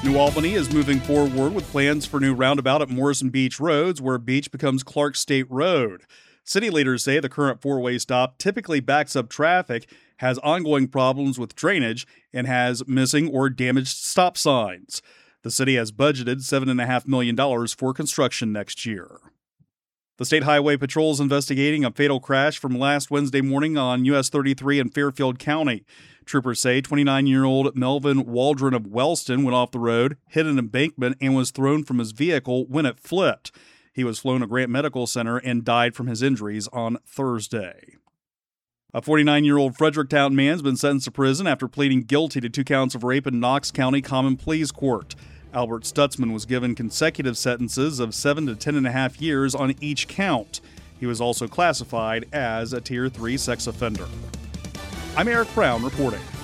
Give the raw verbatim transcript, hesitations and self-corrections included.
New Albany is moving forward with plans for new roundabout at Morrison Beach Roads, where Beach becomes Clark State Road. City leaders say the current four-way stop typically backs up traffic, has ongoing problems with drainage, and has missing or damaged stop signs. The city has budgeted seven point five million dollars for construction next year. The State Highway Patrol is investigating a fatal crash from last Wednesday morning on U S thirty-three in Fairfield County. Troopers say twenty-nine-year-old Melvin Waldron of Wellston went off the road, hit an embankment, and was thrown from his vehicle when it flipped. He was flown to Grant Medical Center and died from his injuries on Thursday. A forty-nine-year-old Fredericktown man has been sentenced to prison after pleading guilty to two counts of rape in Knox County Common Pleas Court. Albert Stutzman was given consecutive sentences of seven to ten and a half years on each count. He was also classified as a Tier three sex offender. I'm Eric Brown reporting.